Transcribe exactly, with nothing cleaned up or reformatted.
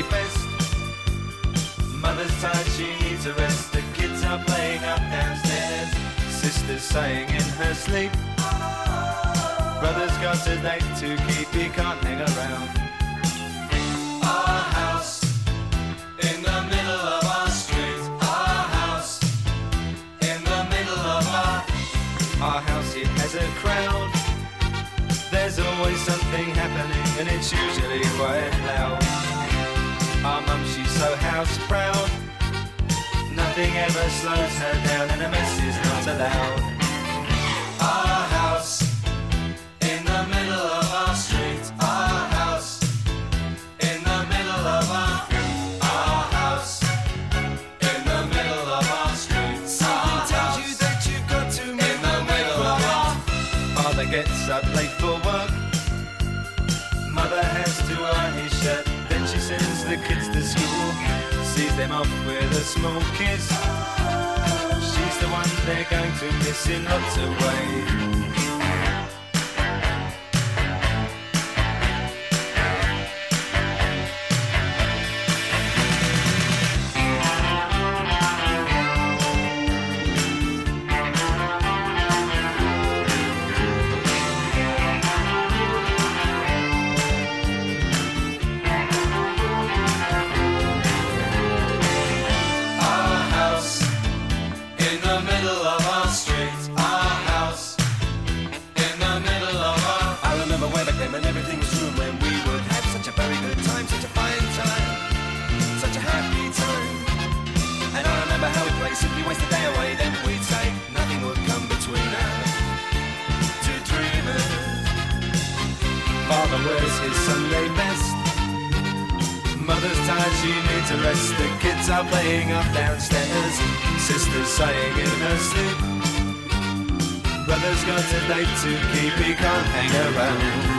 best. Mother's tired, she needs a rest. The kids are playing up downstairs. Sister's sighing in her sleep. Brother's got a date to keep, he can't hang around. Our house in the middle of our street. Our house in the middle of our Our house, it has a crowd. There's always something happening and it's usually quite loud. Our mum, she's so house proud. Nothing ever slows her down and a mess is not allowed. Our house in the middle of our street. Our house in the middle of our Our house in the middle of our street. Something tells you that you've got to move in the middle of our Father gets up late for work. Mother has to iron his shirt. Then she sends the kids to school, sees them off with a small kiss. She's the one they're going to miss in lots of ways. And everything was true when we would have such a very good time, such a fine time, such a happy time. And I remember how we'd play, simply waste the day away. Then we'd say nothing would come between us, two dreamers. Father wears his Sunday best. Mother's tired, she needs a rest. The kids are playing up downstairs. Sister's sighing in her sleep. Brother's got a date to keep, he can't hang around.